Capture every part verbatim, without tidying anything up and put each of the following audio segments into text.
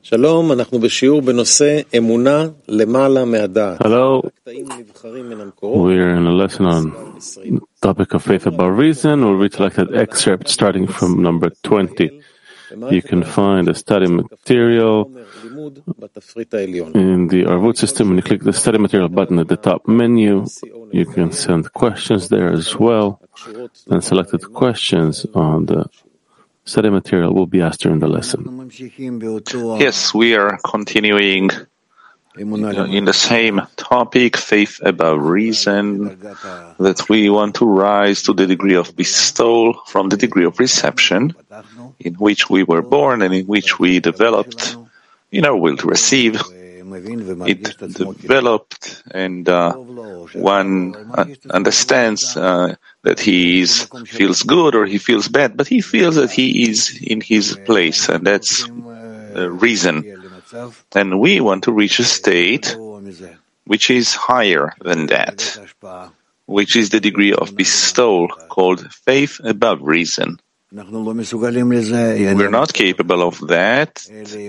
Hello, we're in a lesson on topic of faith above reason, where we selected excerpts starting from number twenty. You can find the study material in the Arvut system. When you click the study material button at the top menu, you can send questions there as well, and selected questions on the study material will be asked during the lesson. Yes, we are continuing in the same topic, faith above reason, that we want to rise to the degree of bestowal from the degree of reception in which we were born and in which we developed in our will to receive. It developed, and uh, one uh, understands uh, that he is, feels good or he feels bad, but he feels that he is in his place, and that's the reason. And we want to reach a state which is higher than that, which is the degree of bestowal called faith above reason. We're not capable of that. We,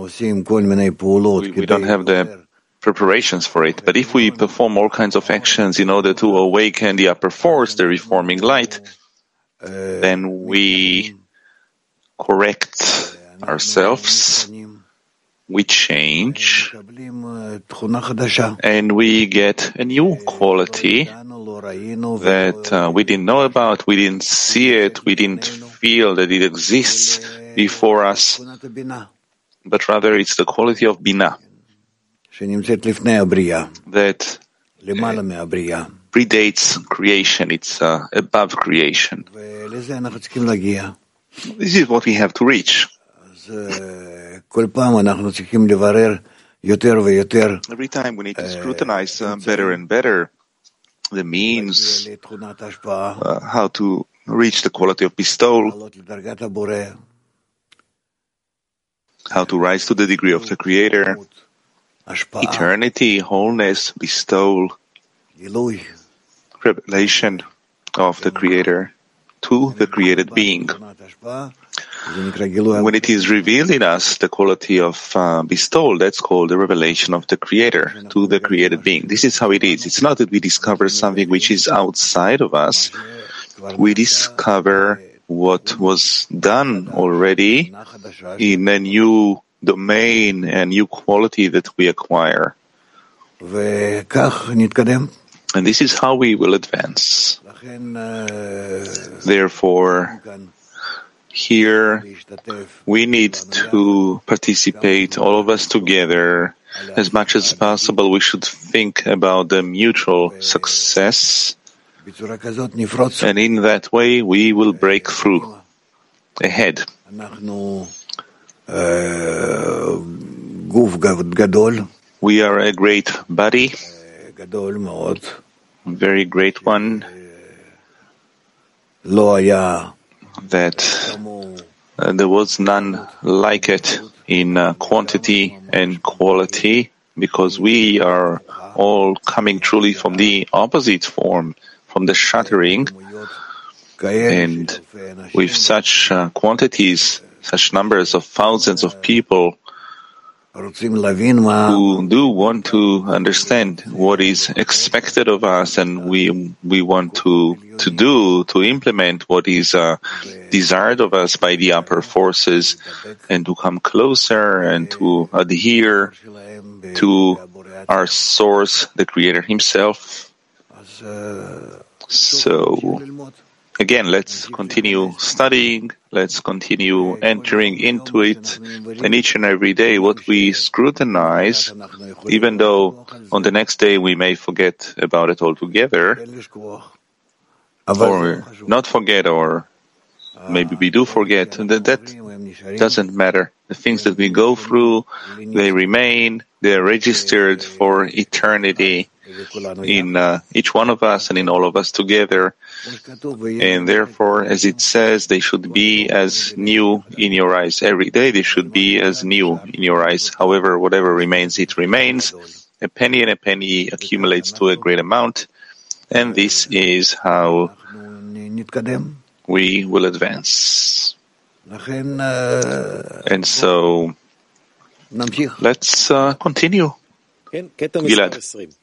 we don't have the preparations for it. But if we perform all kinds of actions in order to awaken the upper force, the reforming light, then we correct ourselves, we change, and we get a new quality that uh, we didn't know about, we didn't see it, we didn't feel that it exists before us, but rather it's the quality of Binah that uh, predates creation, it's uh, above creation. This is what we have to reach. Every time we need to scrutinize uh, better and better the means, uh, how to reach the quality of bestowal, how to rise to the degree of the Creator, eternity, wholeness, bestowal, revelation of the Creator to the created being. When it is revealed in us, the quality of uh, bestowal, that's called the revelation of the Creator to the created being. This is how it is. It's not that we discover something which is outside of us. We discover what was done already in a new domain, a new quality that we acquire. And this is how we will advance. Therefore, here we need to participate, all of us together, as much as possible. We should think about the mutual success, and in that way we will break through ahead. We are a great body, very great one, that uh, there was none like it in uh, quantity and quality, because we are all coming truly from the opposite form, from the shattering, and with such uh, quantities, such numbers of thousands of people who do want to understand what is expected of us, and we we want to to do, to implement what is uh, desired of us by the upper forces, and to come closer and to adhere to our source, the Creator Himself. So, again, let's continue studying, let's continue entering into it, and each and every day what we scrutinize, even though on the next day we may forget about it altogether, or not forget, or maybe we do forget, that, that doesn't matter. The things that we go through, they remain, they're registered for eternity in uh, each one of us and in all of us together. And therefore, as it says, they should be as new in your eyes. Every day they should be as new in your eyes. However, whatever remains, it remains. A penny and a penny accumulates to a great amount. And this is how we will advance. And so Let's uh, continue. Gilad.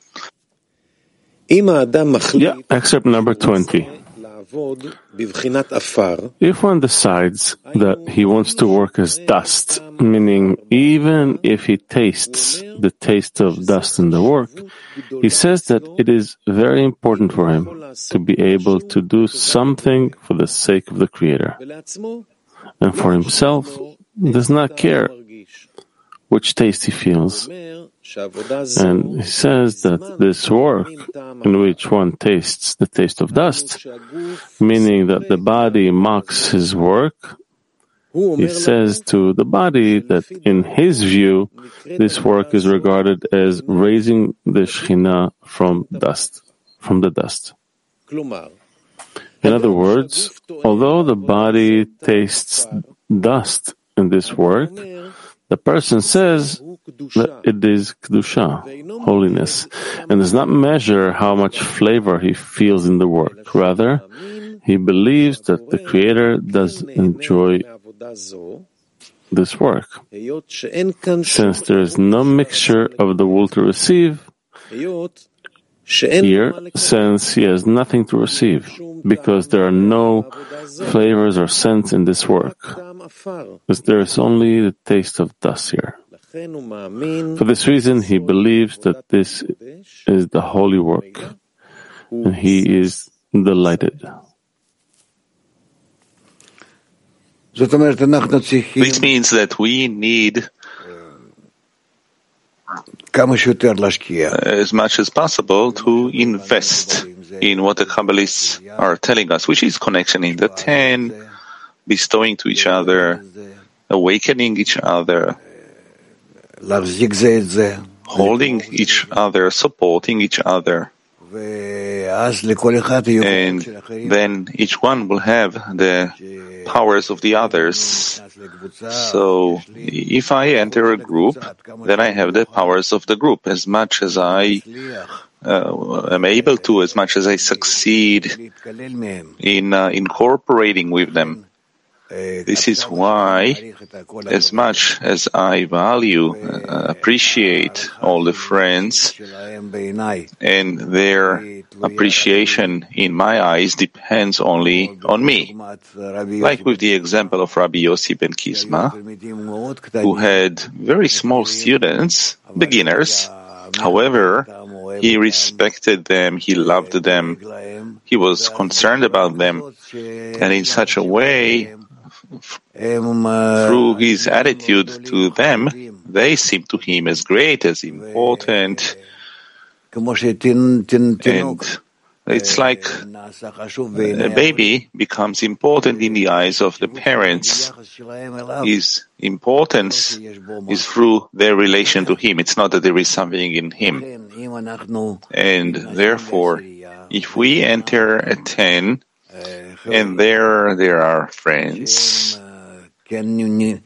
Yeah, excerpt number twenty. If one decides that he wants to work as dust, meaning even if he tastes the taste of dust in the work, he says that it is very important for him to be able to do something for the sake of the Creator. And for himself, does not care which taste he feels. And he says that this work, in which one tastes the taste of dust, meaning that the body mocks his work, he says to the body that in his view, this work is regarded as raising the Shekhinah from dust, from the dust. In other words, although the body tastes dust in this work, the person says that it is Kedusha, holiness, and does not measure how much flavor he feels in the work. Rather, he believes that the Creator does enjoy this work. Since there is no mixture of the will to receive, here, since he has nothing to receive, because there are no flavors or scents in this work, because there is only the taste of dust here. For this reason, he believes that this is the holy work, and he is delighted. This means that we need as much as possible to invest in what the Kabbalists are telling us, which is connection in the ten, bestowing to each other, awakening each other, holding each other, supporting each other. And then each one will have the powers of the others. So if I enter a group, then I have the powers of the group. As much as I uh, am able to, as much as I succeed in uh, incorporating with them. This is why, as much as I value, uh, appreciate all the friends, and their appreciation in my eyes depends only on me. Like with the example of Rabbi Yossi ben Kisma, who had very small students, beginners. However, he respected them, he loved them, he was concerned about them, and in such a way, through his attitude to them, they seem to him as great, as important. And it's like a baby becomes important in the eyes of the parents. His importance is through their relation to him. It's not that there is something in him. And therefore, if we enter a ten, and there there are friends who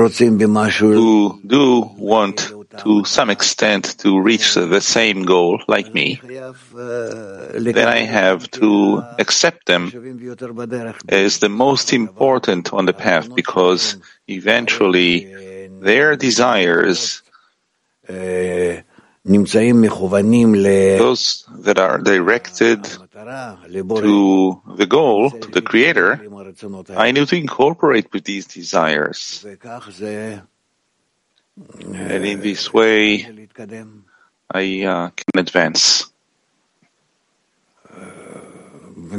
do want to some extent to reach the same goal like me, then I have to accept them as the most important on the path, because eventually their desires, those that are directed to the goal, to the Creator, I need to incorporate with these desires. And in this way, I uh, can advance. To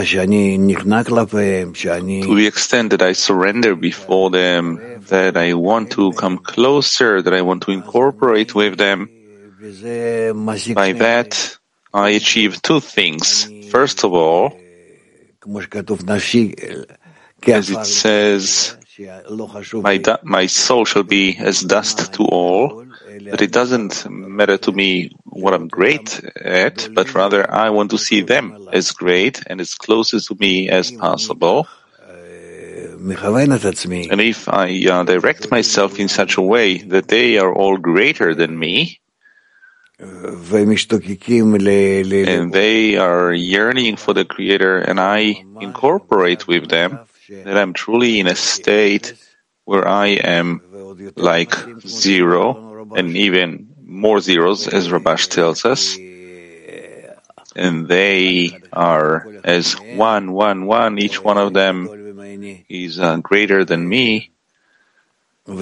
the extent that I surrender before them, that I want to come closer, that I want to incorporate with them, by that I achieve two things. First of all, as it says, my, du- my soul shall be as dust to all, that it doesn't matter to me what I'm great at, but rather I want to see them as great and as closest to me as possible. And if I uh, direct myself in such a way that they are all greater than me, and they are yearning for the Creator, and I incorporate with them, that I'm truly in a state where I am like zero, and even more zeros, as Rabash tells us, and they are as one, one, one, each one of them is uh, greater than me, and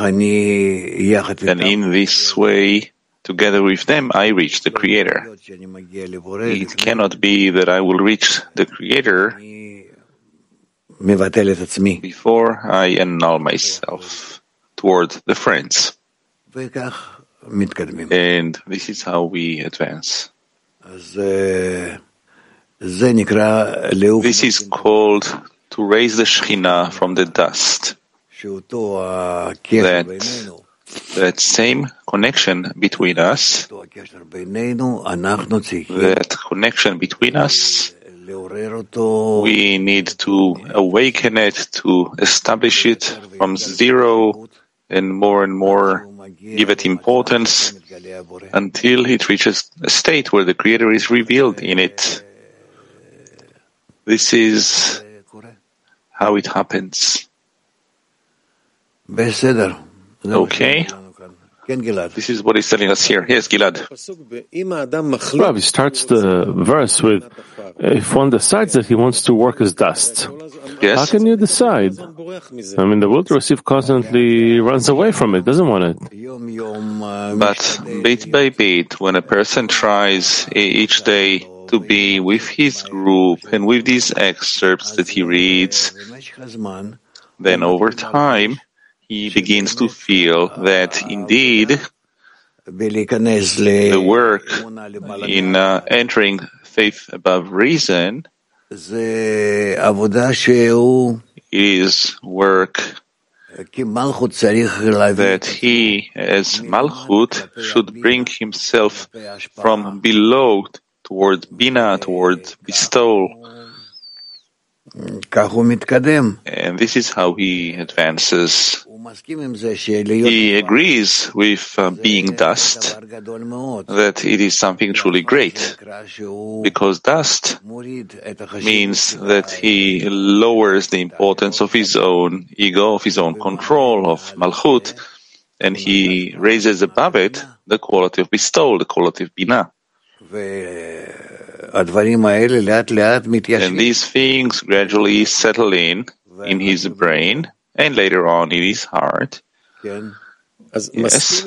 in this way, together with them, I reach the Creator. It cannot be that I will reach the Creator before I annul myself toward the friends. And this is how we advance. This is called to raise the Shekhinah from the dust. That, that same connection between us, that connection between us, we need to awaken it, to establish it from zero, and more and more give it importance until it reaches a state where the Creator is revealed in it. This is how it happens. Okay? This is what he's telling us here. Yes, Gilad. Rav, he starts the verse with, if one decides that he wants to work as dust, yes. How can you decide? I mean, the will to receive constantly runs away from it, doesn't want it. But bit by bit, when a person tries each day to be with his group and with these excerpts that he reads, then over time, he begins to feel that indeed the work in uh, entering faith above reason is work that he, as Malchut, should bring himself from below toward Bina, toward bestowal. And this is how he advances. He agrees with uh, being dust, that it is something truly great, because dust means that he lowers the importance of his own ego, of his own control, of Malchut, and he raises above it the quality of bestowal, the quality of Binah. And these things gradually settle in, in his brain, and later on in his heart. Yes. So,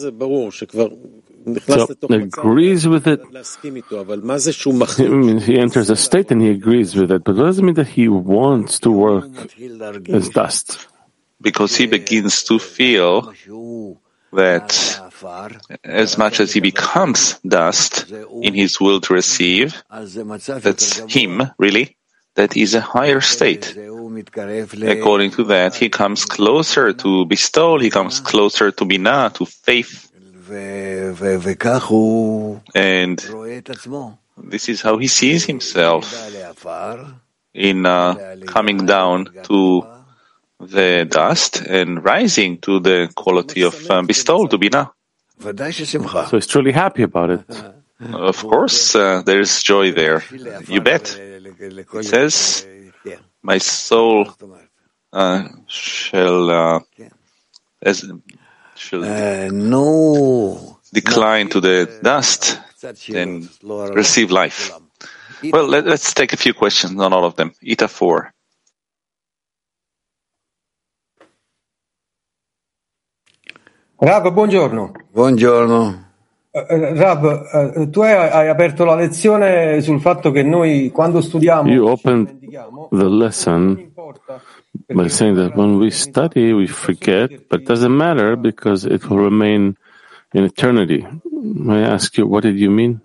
agrees with it. I mean, he enters a state and he agrees with it, but that doesn't mean that he wants to work as dust. Because he begins to feel that as much as he becomes dust in his will to receive, that's him, really, that is a higher state. According to that, he comes closer to bestowal, he comes closer to Binah, to faith. And this is how he sees himself in uh, coming down to the dust and rising to the quality of uh, bestowal, to Binah. So he's truly happy about it. Of course, uh, there is joy there. You bet. It says, my soul uh, shall, uh, as, shall uh, no. decline to the dust and receive life. Well, let, let's take a few questions on all of them. Ita four. Rav, buongiorno. Buongiorno. Uh, Rav, uh, tu hai, hai aperto la lezione sul fatto che noi quando studiamo You opened the lesson by saying that when we study we forget, but it doesn't matter because it will remain in eternity. May I ask you, what did you mean?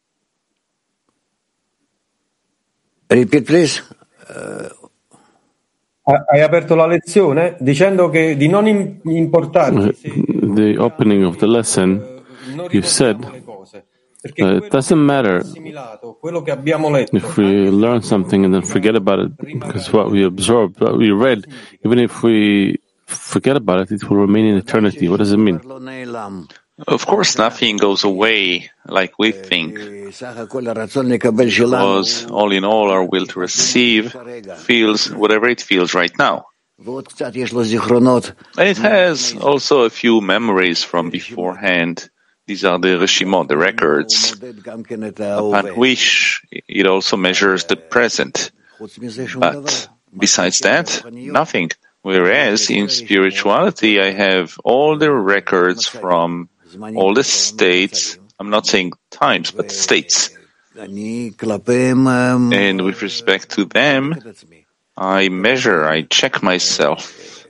Repeat, please. Uh... Hai aperto la lezione dicendo che di non importarci se the opening of the lesson, you said that it doesn't matter if we learn something and then forget about it, because what we absorbed, what we read, even if we forget about it, it will remain in eternity. What does it mean? Of course, nothing goes away like we think, because all in all, our will to receive feels whatever it feels right now. And it has also a few memories from beforehand. These are the reshimot, the records, upon which it also measures the present. But besides that, nothing. Whereas in spirituality, I have all the records from all the states. I'm not saying times, but states. And with respect to them, I measure, I check myself.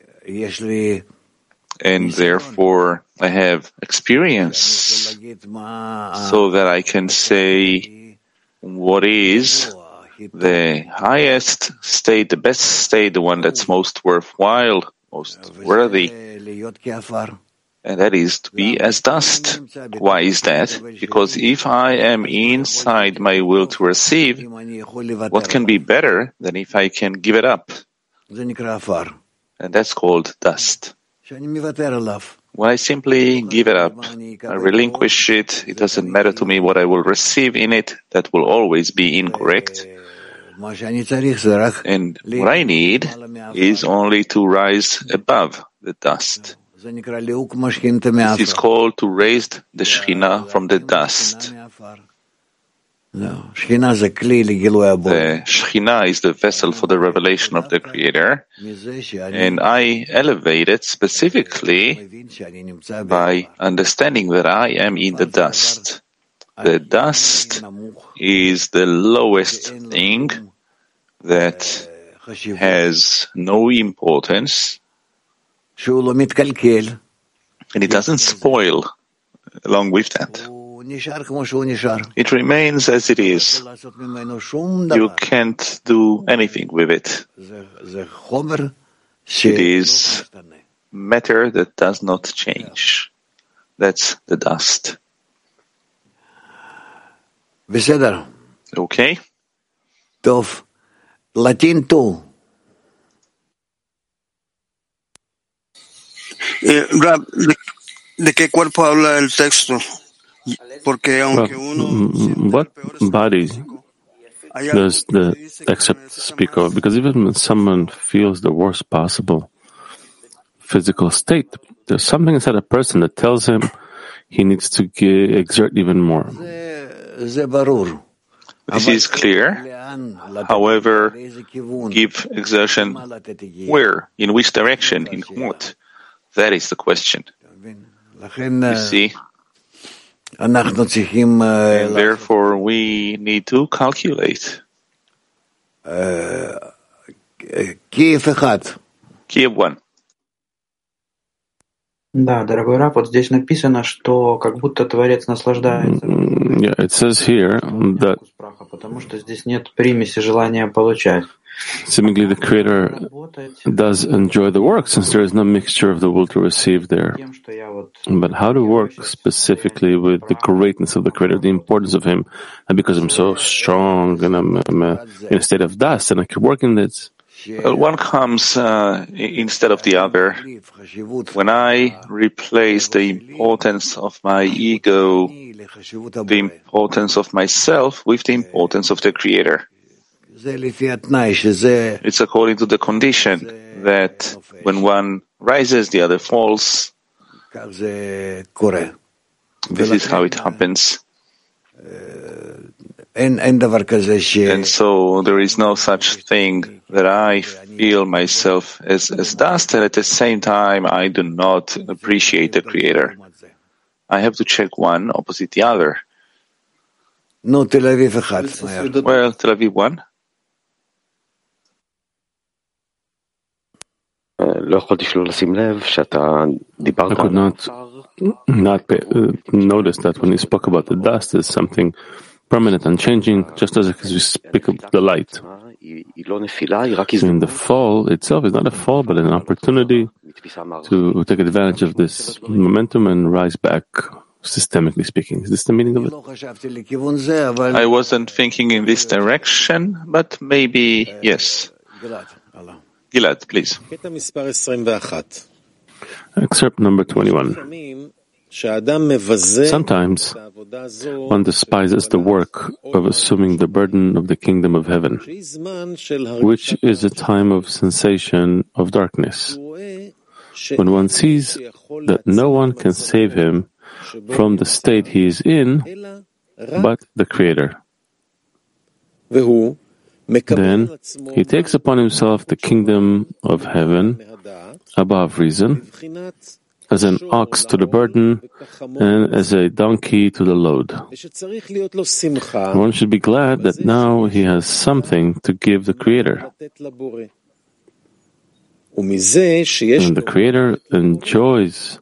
And therefore, I have experience so that I can say what is the highest state, the best state, the one that's most worthwhile, most worthy. And that is to be as dust. Why is that? Because if I am inside my will to receive, what can be better than if I can give it up? And that's called dust. When I simply give it up, I relinquish it, it doesn't matter to me what I will receive in it, that will always be incorrect. And what I need is only to rise above the dust. This is called to raise the Shekhinah from the dust. The Shekhinah is the vessel for the revelation of the Creator, and I elevate it specifically by understanding that I am in the dust. The dust is the lowest thing that has no importance, and it doesn't spoil along with that. It remains as it is. You can't do anything with it. It is matter that does not change. That's the dust. Okay? Latin two. Eh, Rab, ¿de, ¿de qué cuerpo habla el texto? Porque aunque uno well, what body does the excerpt speak of? Because even when someone feels the worst possible physical state, there's something inside a person that tells him he needs to get, exert even more. This is clear. However, give exertion where? In which direction? In what? That is the question. You see? And therefore, we need to calculate. Kiev one. Да, дорогой Раб, вот здесь написано, что как будто Творец наслаждается. Yeah, it says here that потому что здесь нет примеси желания получать. Seemingly the Creator does enjoy the work since there is no mixture of the will to receive there. But how to work specifically with the greatness of the Creator, the importance of Him, and because I'm so strong and I'm, I'm uh, in a state of dust and I keep working this. Well, one comes uh, instead of the other. When I replace the importance of my ego, the importance of myself, with the importance of the Creator. It's according to the condition that when one rises, the other falls. This is how it happens. And so there is no such thing that I feel myself as, as dust, and at the same time I do not appreciate the Creator. I have to check one opposite the other. Well, Tel Aviv one. I could not not pay, uh, notice that when you spoke about the dust as something permanent and changing, just as you speak of the light. So in the fall itself is not a fall, but an opportunity to take advantage of this momentum and rise back, systemically speaking. Is this the meaning of it? I wasn't thinking in this direction, but maybe yes. Gilad, please. Excerpt number twenty-one. Sometimes one despises the work of assuming the burden of the kingdom of heaven, which is a time of sensation of darkness, when one sees that no one can save him from the state he is in but the Creator. Then he takes upon himself the kingdom of heaven above reason, as an ox to the burden and as a donkey to the load. One should be glad that now he has something to give the Creator. And the Creator enjoys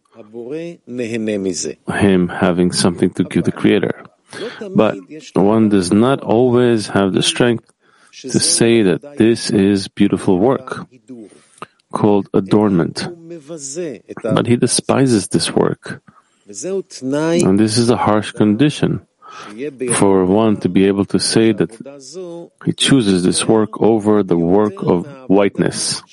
him having something to give the Creator. But one does not always have the strength to say that this is beautiful work, called adornment. But he despises this work. And this is a harsh condition for one to be able to say that he chooses this work over the work of whiteness,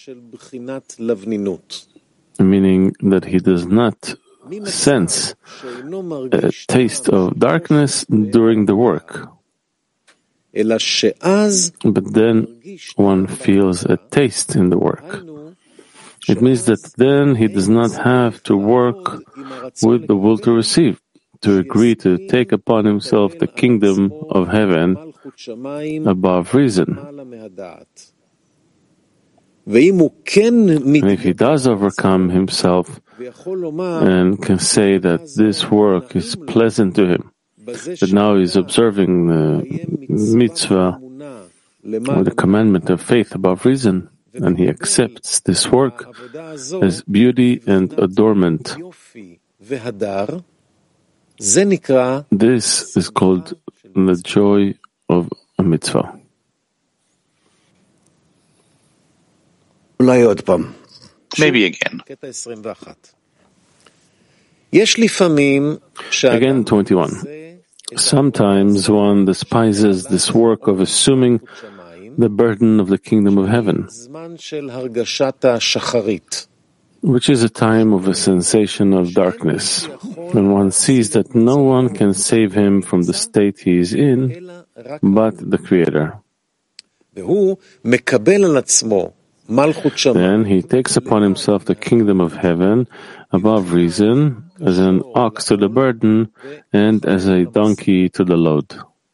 meaning that he does not sense a taste of darkness during the work. But then one feels a taste in the work. It means that then he does not have to work with the will to receive, to agree to take upon himself the kingdom of heaven above reason. And if he does overcome himself and can say that this work is pleasant to him, that now he's observing the mitzvah or the commandment of faith above reason, and he accepts this work as beauty and adornment, this is called the joy of a mitzvah. Maybe again. Again, twenty-one. Sometimes one despises this work of assuming the burden of the kingdom of heaven, which is a time of a sensation of darkness, when one sees that no one can save him from the state he is in but the Creator. Then he takes upon himself the kingdom of heaven above reason, as an ox to the burden and as a donkey to the load.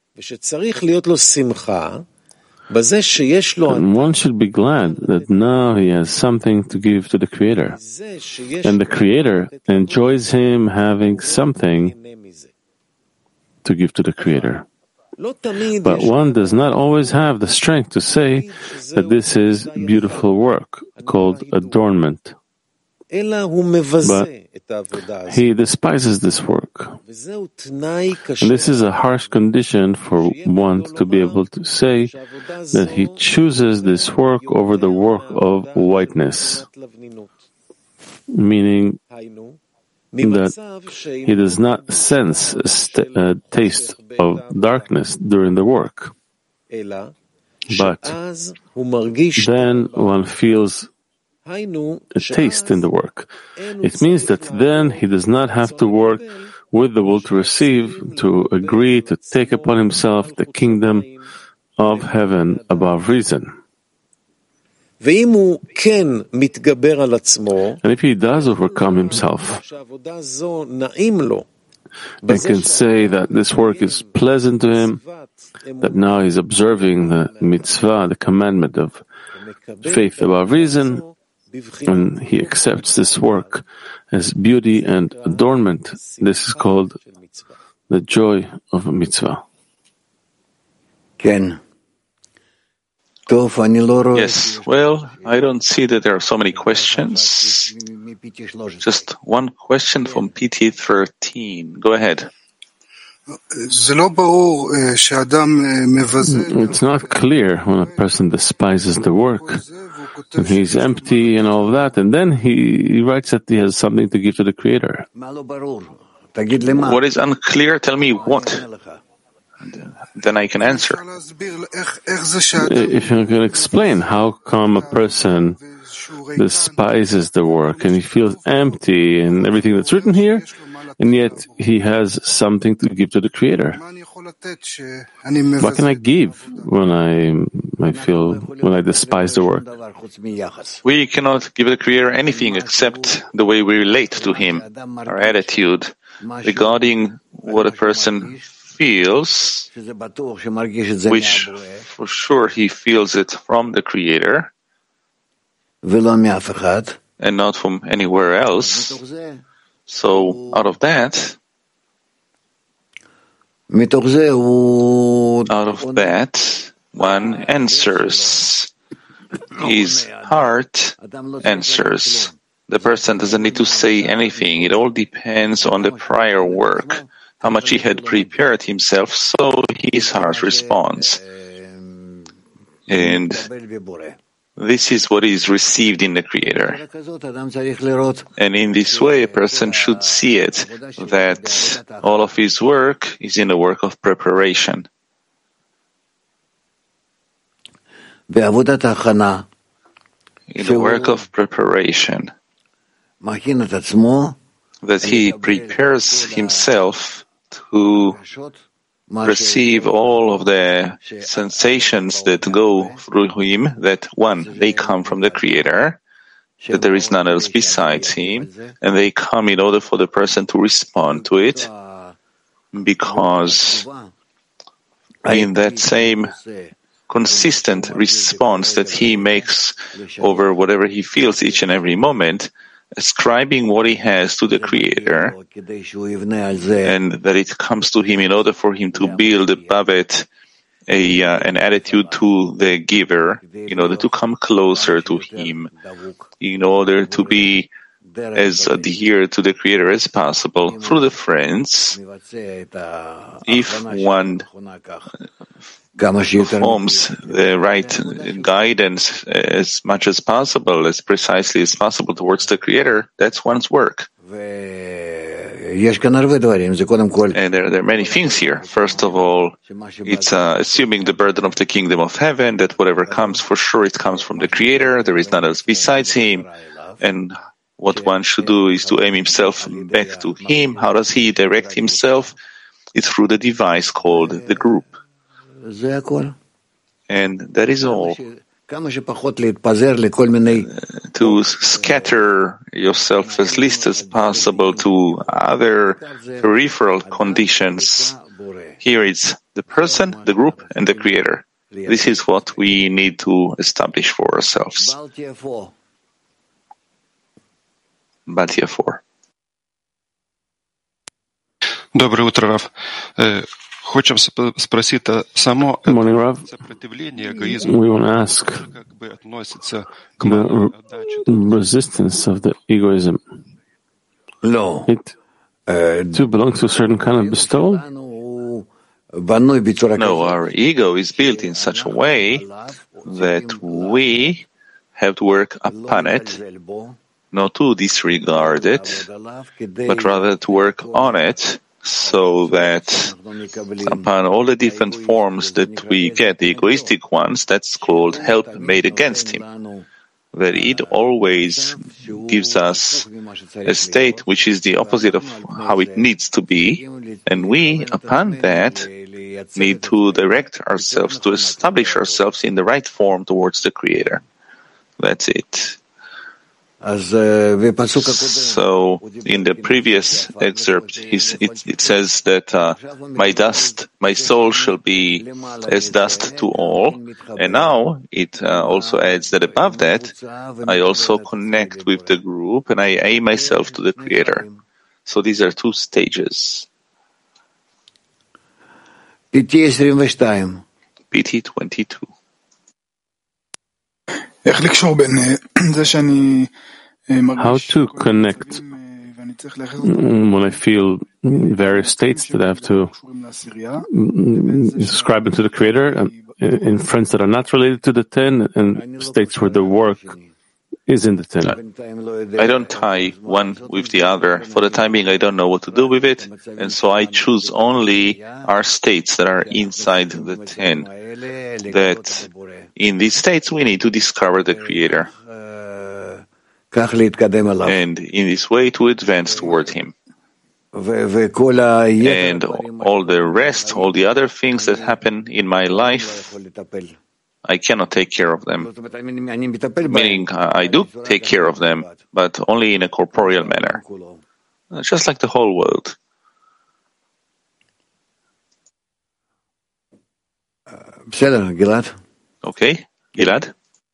And one should be glad that now he has something to give to the Creator, and the Creator enjoys him having something to give to the Creator. But one does not always have the strength to say that this is beautiful work, called adornment. But he despises this work. And this is a harsh condition for one to be able to say that he chooses this work over the work of whiteness, meaning that he does not sense a, st- a taste of darkness during the work. But then one feels a taste in the work. It means that then he does not have to work with the will to receive, to agree to take upon himself the kingdom of heaven above reason. And if he does overcome himself and can say that this work is pleasant to him, that now he's observing the mitzvah, the commandment of faith above reason, and he accepts this work as beauty and adornment, this is called the joy of a mitzvah. Ken. Yes, well, I don't see that there are so many questions. Just one question from P T thirteen. Go ahead. It's not clear when a person despises the work, and he's empty and all of that, and then he, he writes that he has something to give to the Creator. What is unclear? Tell me what. Then I can answer. If you can explain how come a person despises the work and he feels empty and everything that's written here, and yet he has something to give to the Creator. What can I give when I I feel when I despise the work? We cannot give the Creator anything except the way we relate to Him, our attitude regarding what a person feels, which for sure he feels it from the Creator and not from anywhere else. So out of that, out of that, one answers. His heart answers. The person doesn't need to say anything. It all depends on the prior work, how much he had prepared himself, so his heart responds. And this is what is received in the Creator. And in this way, a person should see it, that all of his work is in the work of preparation. In the work of preparation, that he prepares himself to receive all of the sensations that go through him, that one, they come from the Creator, that there is none else besides him, and they come in order for the person to respond to it, because in that same consistent response that he makes over whatever he feels each and every moment, ascribing what he has to the Creator, and that it comes to him in order for him to build above it a uh, an attitude to the giver, in order to come closer to him, in order to be as adhered to the Creator as possible through the friends. If one performs the right guidance as much as possible, as precisely as possible towards the Creator, that's one's work. And there, there are many things here. First of all, it's uh, assuming the burden of the kingdom of heaven, that whatever comes, for sure it comes from the Creator, there is none else besides Him, and what one should do is to aim himself back to Him. How does he direct himself? It's through the device called the group. And that is all. Uh, to scatter yourself as least as possible to other peripheral conditions. Here it's the person, the group, and the Creator. This is what we need to establish for ourselves. Batya four. Доброе утро, Рав. Хочем спросить само Morning, Rav. сопротивление эгоизму. We want to ask Как бы относится к the resistance of the egoism. It to belong to a certain kind of bestowal? No, our ego is built in such a way that we have to work upon it, not to disregard it, but rather to work on it, so that upon all the different forms that we get, the egoistic ones, that's called help made against him, that it always gives us a state which is the opposite of how it needs to be, and we, upon that, need to direct ourselves, to establish ourselves in the right form towards the Creator. That's it. So, in the previous excerpt, it, it says that uh, my dust, my soul shall be as dust to all, and now it uh, also adds that above that, I also connect with the group and I aim myself to the Creator. So these are two stages. P T twenty-two. How to connect when I feel various states that I have to describe into the Creator, and in friends that are not related to the ten, and states where the work is in the ten. I don't tie one with the other. For the time being, I don't know what to do with it, and so I choose only our states that are inside the ten. That in these states we need to discover the Creator, and in this way to advance toward Him. And all the rest, all the other things that happen in my life, I cannot take care of them. Meaning, I do take care of them, but only in a corporeal manner, just like the whole world. Okay, Gilad?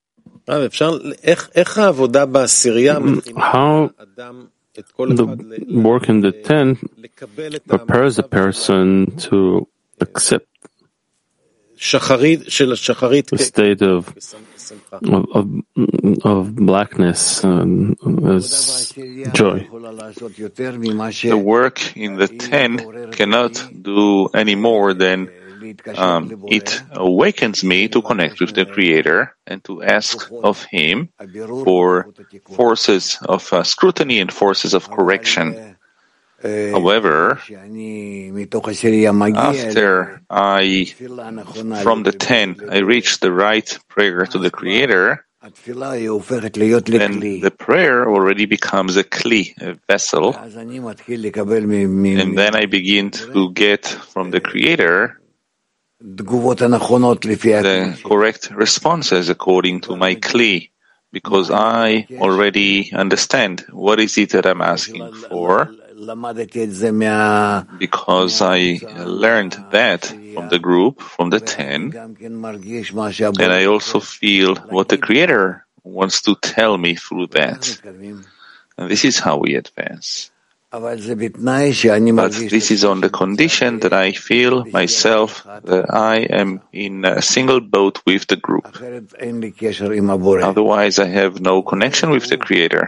How the work in the ten prepares a person to accept the state of of, of blackness um, as joy. The work in the ten cannot do any more than um, it awakens me to connect with the Creator and to ask of Him for forces of uh, scrutiny and forces of correction. However, after I, from the ten, I reach the right prayer to the Creator, then the prayer already becomes a kli, a vessel, and then I begin to get from the Creator the correct responses according to my kli, because I already understand what is it that I'm asking for, because I learned that from the group, from the ten, and I also feel what the Creator wants to tell me through that. And this is how we advance. But this is on the condition that I feel myself that I am in a single boat with the group. Otherwise, I have no connection with the Creator.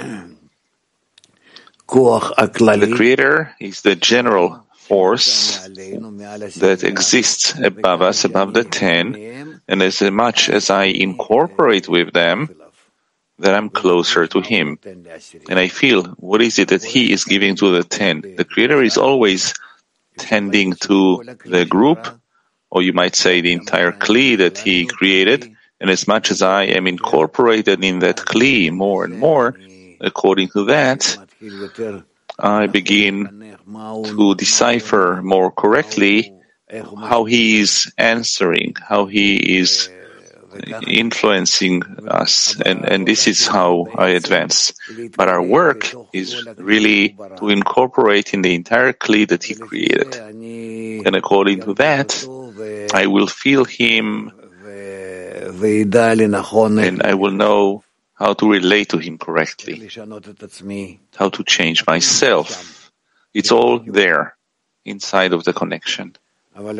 The Creator is the general force that exists above us, above the ten, and as much as I incorporate with them, that I'm closer to Him. And I feel, what is it that He is giving to the ten? The Creator is always tending to the group, or you might say the entire kli that He created, and as much as I am incorporated in that kli more and more, according to that, I begin to decipher more correctly how He is answering, how He is influencing us, and, and this is how I advance. But our work is really to incorporate in the entire kli that He created. And according to that, I will feel Him, and I will know how to relate to Him correctly, how to change myself. It's all there, inside of the connection. But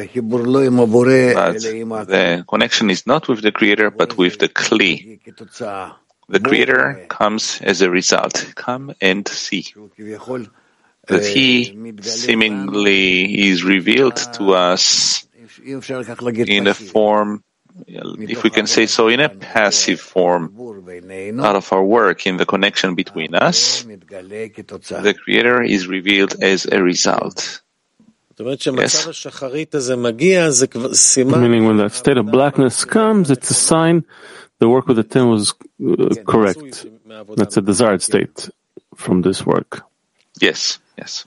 the connection is not with the Creator, but with the kli. The Creator comes as a result. Come and see that He seemingly is revealed to us in a form, if we can say so, in a passive form, out of our work in the connection between us. The Creator is revealed as a result. Yes. Meaning, when that state of blackness comes, it's a sign the work with the ten was uh, correct. That's a desired state from this work. Yes, yes.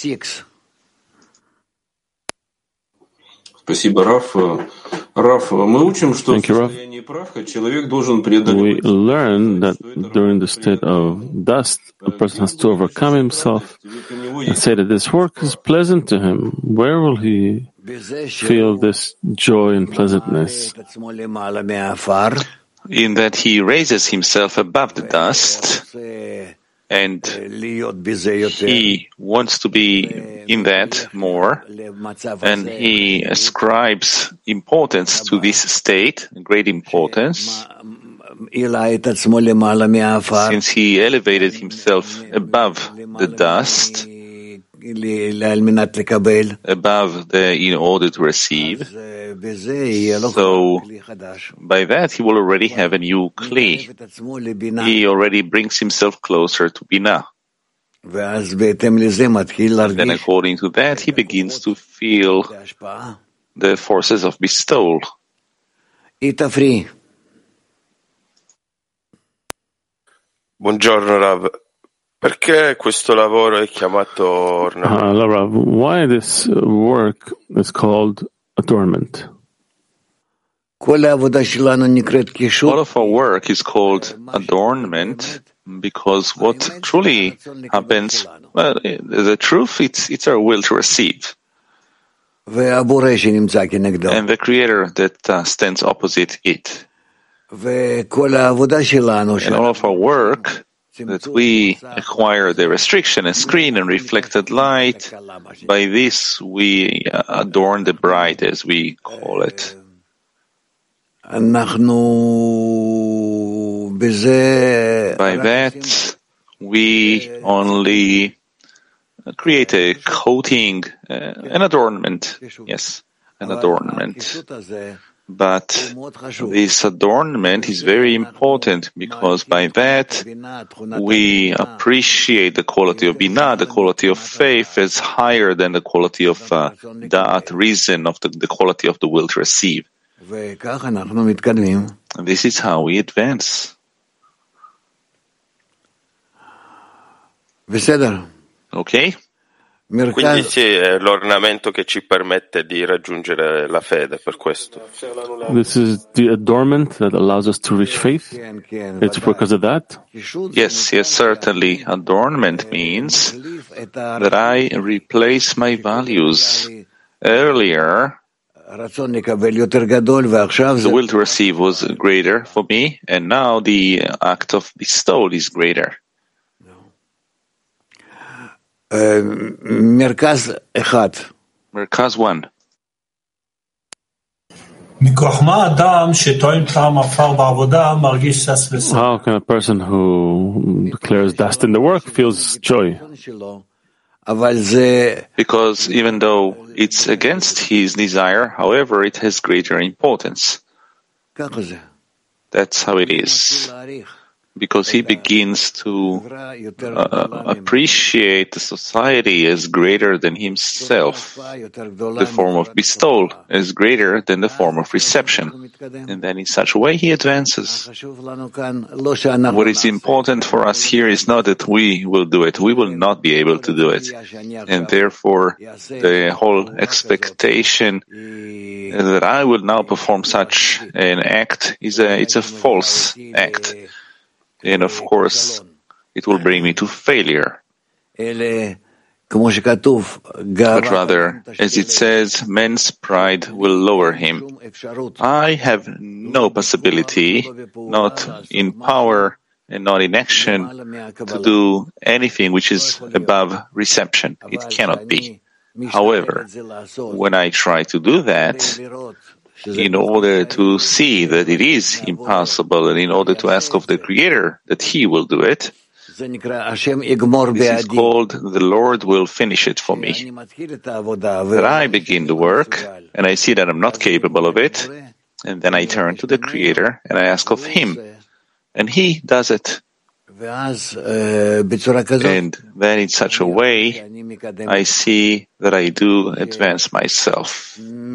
Спасибо, Раф. Раф, мы учим, что в состоянии праха человек должен преодолевать. We learn that during the state of dust, a person has to overcome himself and say that this work is pleasant to him. Where will he feel this joy and pleasantness? In that he raises himself above the dust, and he wants to be in that more, and he ascribes importance to this state, great importance, since he elevated himself above the dust, above the, in order to receive. So by that he will already have a new kli. He already brings himself closer to Binah. Then according to that he begins to feel the forces of bestowal. Buongiorno, Rav. Perché questo lavoro è chiamato ornamento? Uh, Laura, why this work is called adornment? All of our work is called adornment because what truly happens, well, the truth, it's, it's our will to receive. And the Creator that uh, stands opposite it. And all of our work, that we acquire the restriction and screen and reflected light, by this we adorn the bride, as we call it. By that, we only create a coating, uh, an adornment, yes, an adornment. But this adornment is very important because by that we appreciate the quality of binah, the quality of faith, as higher than the quality of uh, da'at, reason, of the, the quality of the will to receive. And this is how we advance. Okay? Quindi sì, è l'ornamento che ci permette di raggiungere la fede, per questo. This is the adornment that allows us to reach faith? It's because of that? Yes, yes, certainly. Adornment means that I replace my values. Earlier, the will to receive was greater for me, and now the act of bestowal is greater. Merkaz Echad. Merkaz one. How can a person who declares dust in the work feels joy? Because even though it's against his desire, however, it has greater importance. That's how it is. Because he begins to uh, appreciate the society as greater than himself, the form of bestowal as greater than the form of reception. And then in such a way he advances. What is important for us here is not that we will do it. We will not be able to do it. And therefore the whole expectation that I will now perform such an act is a, it's a false act. And of course, it will bring me to failure. But rather, as it says, man's pride will lower him. I have no possibility, not in power and not in action, to do anything which is above reception. It cannot be. However, when I try to do that, in order to see that it is impossible and in order to ask of the Creator that He will do it, this is called the Lord will finish it for me. That I begin the work and I see that I'm not capable of it, and then I turn to the Creator and I ask of Him, and He does it. And then in such a way, I see that I do advance myself.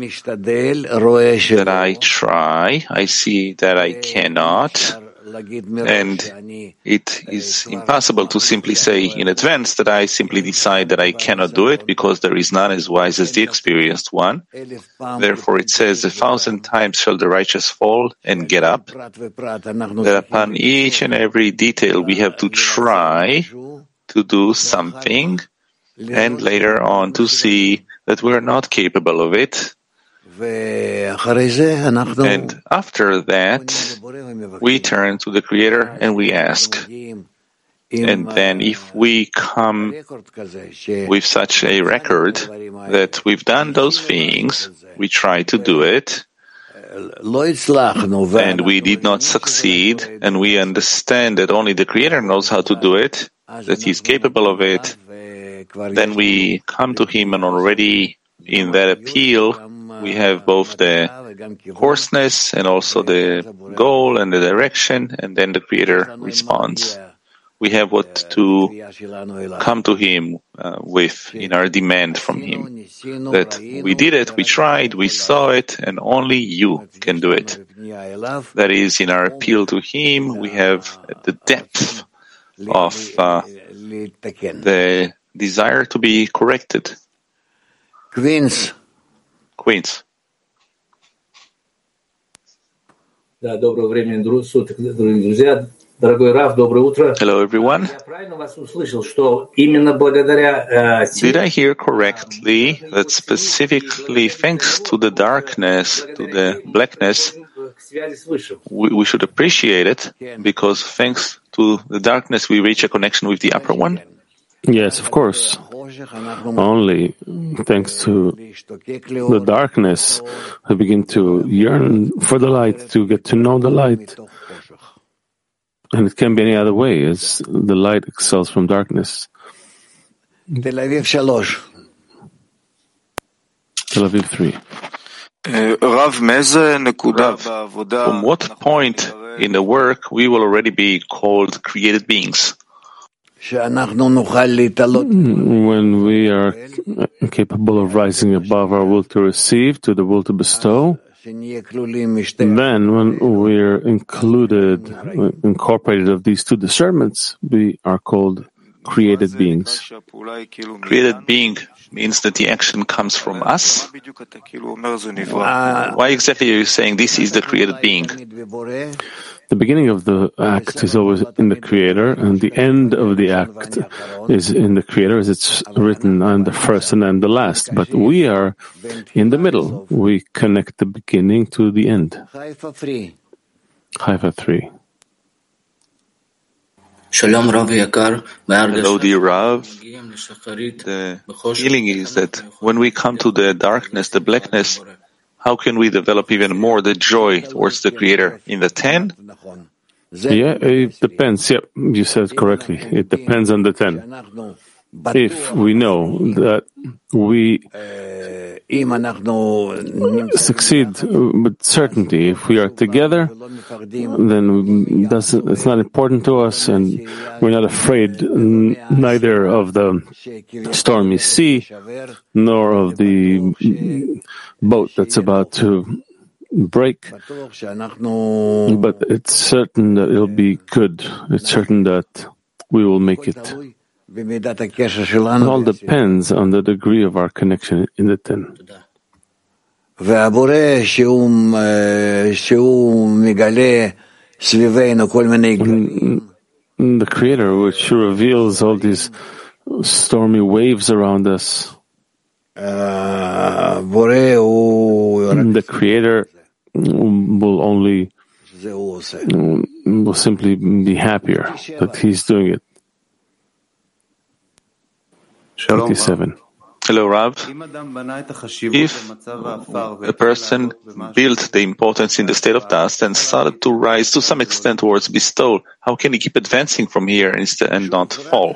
That I try, I see that I cannot, and it is impossible to simply say in advance that I simply decide that I cannot do it because there is none as wise as the experienced one. Therefore it says, a thousand times shall the righteous fall and get up. That upon each and every detail we have to try to do something and later on to see that we are not capable of it. And after that, we turn to the Creator and we ask. And then if we come with such a record that we've done those things, we try to do it, and we did not succeed, and we understand that only the Creator knows how to do it, that He's capable of it, then we come to Him, and already in that appeal, we have both the coarseness and also the goal and the direction, and then the Creator responds. We have what to come to Him uh, with in our demand from Him. That we did it, we tried, we saw it, and only You can do it. That is, in our appeal to Him, we have the depth of uh, the desire to be corrected. Queens. Queens. Да, доброго времени суток, дорогие друзья. Дорогой Рав, доброе утро. Hello, everyone. Я правильно вас услышал, что именно благодаря... Did I hear correctly that specifically thanks to the darkness, to the blackness, we, we should appreciate it, because thanks to the darkness we reach a connection with the upper one? Yes, of course. Only thanks to the darkness we begin to yearn for the light, to get to know the light. And it can't be any other way, as the light excels from darkness. Tel Aviv Shalosh. Tel Aviv three. Rav, from what point in the work we will already be called created beings? When we are capable of rising above our will to receive to the will to bestow, then when we're included, incorporated of these two discernments, we are called created beings. Created being means that the action comes from us? Why exactly are you saying this is the created being? The beginning of the act is always in the Creator, and the end of the act is in the Creator, as it's written on the first and then the last. But we are in the middle. We connect the beginning to the end. Haifa three. Hello, dear Rav. The feeling is that when we come to the darkness, the blackness, how can we develop even more the joy towards the Creator? In the ten? Yeah, it depends. Yeah, you said correctly. It depends on the ten. If we know that we succeed with certainty, if we are together, then doesn't, it's not important to us, and we're not afraid neither of the stormy sea nor of the boat that's about to break. But it's certain that it'll be good. It's certain that we will make it. It all depends on the degree of our connection in the ten. The Creator, which reveals all these stormy waves around us, the Creator will only will simply be happier that He's doing it. twenty-seven. Hello, Rav. If a person built the importance in the state of dust and started to rise to some extent towards bestowal, how can he keep advancing from here instead and not fall?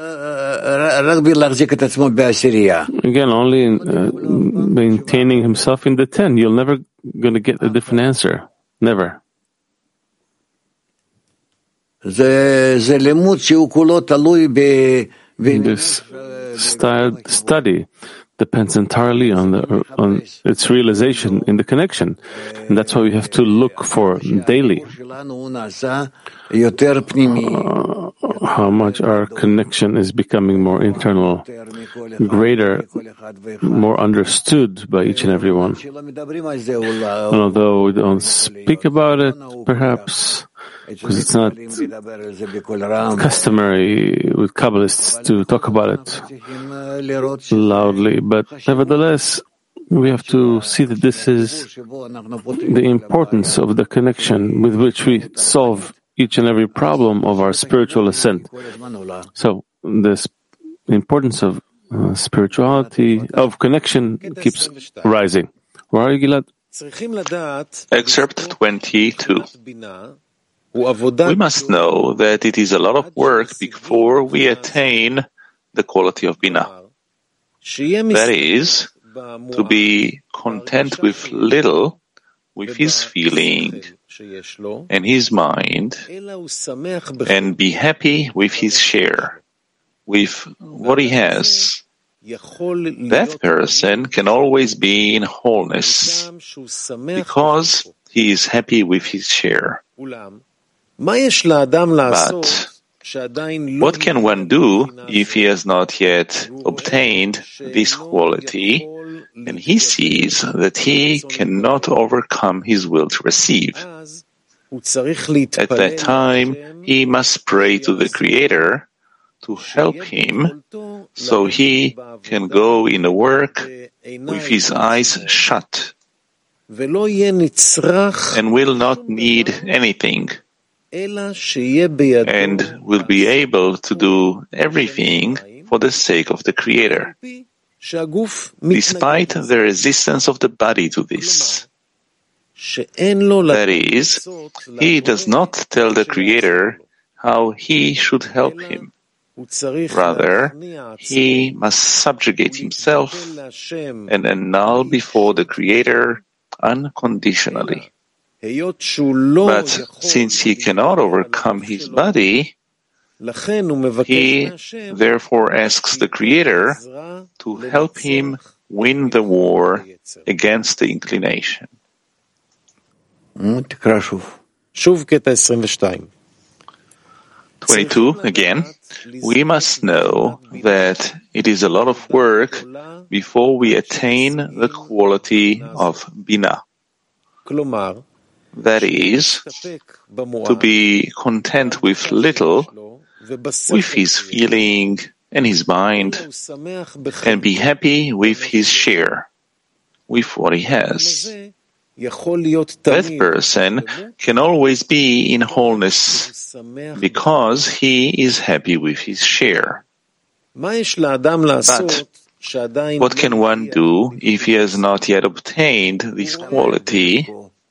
Again, only in, uh, maintaining himself in the ten. You're never going to get a different answer. Never. This study depends entirely on the on its realization in the connection, and that's why we have to look for daily uh, how much our connection is becoming more internal, greater, more understood by each and every one. And although we don't speak about it, perhaps, because it's not customary with Kabbalists to talk about it loudly. But nevertheless, we have to see that this is the importance of the connection with which we solve each and every problem of our spiritual ascent. So the importance of uh, spirituality, of connection, keeps rising. Where are you, Gilad? Excerpt twenty-two. We must know that it is a lot of work before we attain the quality of Binah. That is, to be content with little, with his feeling and his mind, and be happy with his share, with what he has. That person can always be in wholeness, because he is happy with his share. But What can one do if he has not yet obtained this quality, and he sees that he cannot overcome his will to receive? At that time, he must pray to the Creator to help him so he can go in a work with his eyes shut and will not need anything, and will be able to do everything for the sake of the Creator, despite the resistance of the body to this. That is, he does not tell the Creator how he should help him. Rather, he must subjugate himself and annul before the Creator unconditionally. But since he cannot overcome his body, he therefore asks the Creator to help him win the war against the inclination. twenty-two, again, we must know that it is a lot of work before we attain the quality of Binah. That is, to be content with little, with his feeling and his mind, and be happy with his share, with what he has. That person can always be in wholeness because he is happy with his share. But what can one do if he has not yet obtained this quality?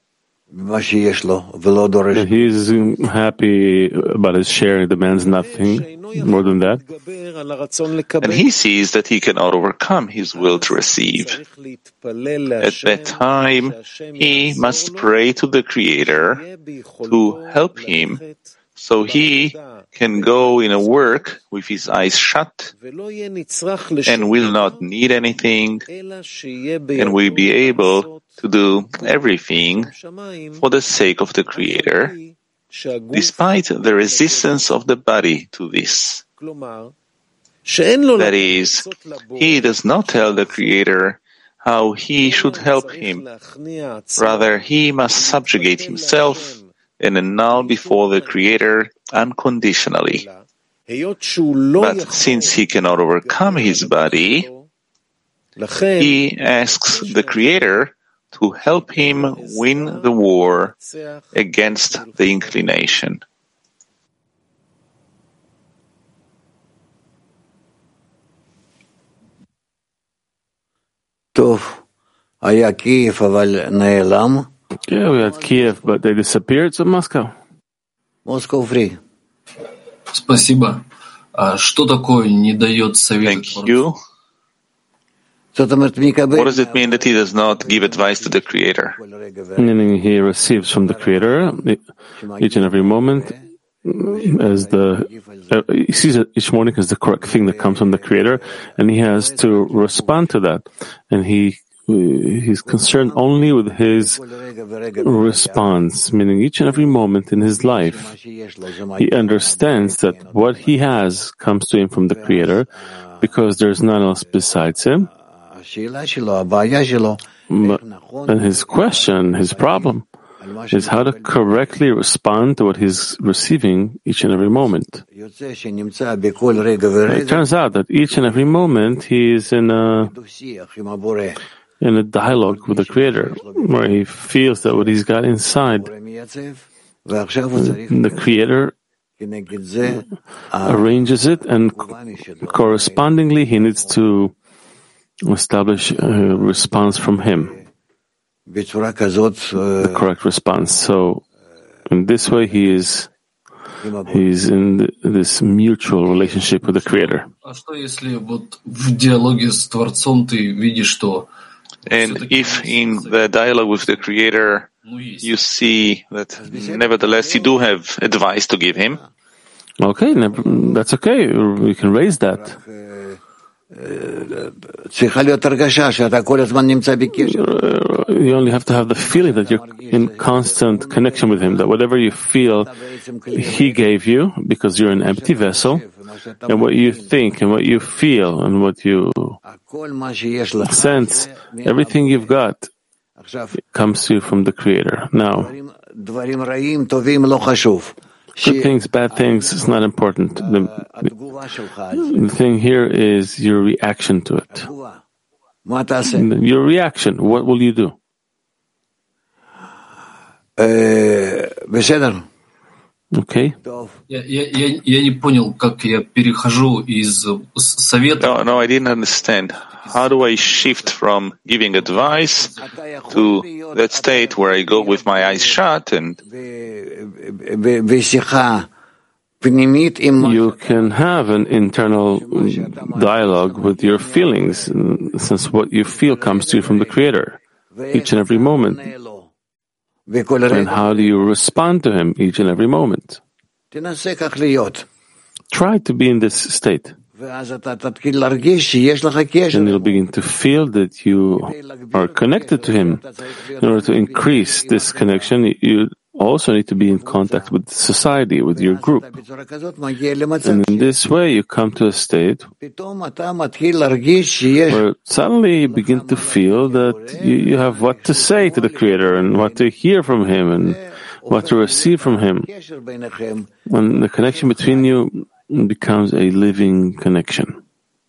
That he is happy about his share and demands nothing more than that. And he sees that he cannot overcome his will to receive. At that time, he must pray to the Creator to help him so he can go in a work with his eyes shut and will not need anything and will be able to do everything for the sake of the Creator, despite the resistance of the body to this. That is, he does not tell the Creator how he should help him. Rather, he must subjugate himself and annul before the Creator unconditionally. But since he cannot overcome his body, he asks the Creator to help him win the war against the inclination. Yeah, we had Kiev, but they disappeared, so Moscow. Moscow free. Спасибо. А что такое не дает совета? Thank you. What does it mean that he does not give advice to the Creator? Meaning he receives from the Creator each and every moment as the uh, he sees it each morning as the correct thing that comes from the Creator, and he has to respond to that. And he he's concerned only with his response, meaning each and every moment in his life, he understands that what he has comes to him from the Creator because there's none else besides him. But, and his question, his problem, is how to correctly respond to what he's receiving each and every moment. It turns out that each and every moment he is in a in a dialogue with the Creator, where he feels that what he's got inside, the Creator arranges it, and correspondingly he needs to establish a response from him, the correct response. So in this way he is he's in the, this mutual relationship with the Creator. And if in the dialogue with the Creator you see that nevertheless you do have advice to give him, okay, that's okay. We can raise that. You only have to have the feeling that you're in constant connection with him, that whatever you feel, he gave you, because you're an empty vessel, and what you think and what you feel and what you sense, everything you've got comes to you from the Creator. Now, good things, bad things, it's not important. The, the thing here is your reaction to it. Your reaction, what will you do? Okay. Я, я, я, я не понял, как я перехожу из совета. No, no, I didn't understand. How do I shift from giving advice to that state where I go with my eyes shut and you can have an internal dialogue with your feelings, since what you feel comes to you from the Creator each and every moment. And how do you respond to Him each and every moment? Try to be in this state. And you'll begin to feel that you are connected to Him. In order to increase this connection, you also need to be in contact with society, with your group. And in this way, you come to a state where suddenly you begin to feel that you, you have what to say to the Creator and what to hear from Him and what to receive from Him. And the connection between you becomes a living connection.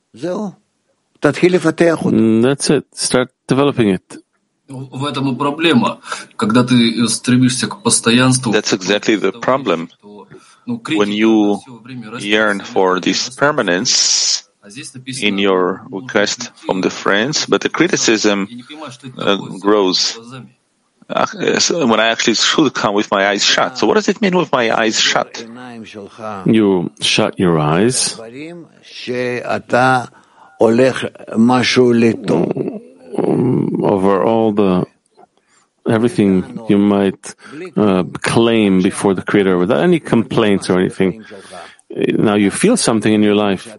And that's it. Start developing it. В этом и проблема. Когда ты стремишься к постоянству. That's exactly the problem. When you yearn for this permanence in your request from the friends, but the criticism uh, grows uh, when I actually should come with my eyes shut. So what does it mean with my eyes shut? You shut your eyes over all the everything you might uh, claim before the Creator without any complaints or anything. Now you feel something in your life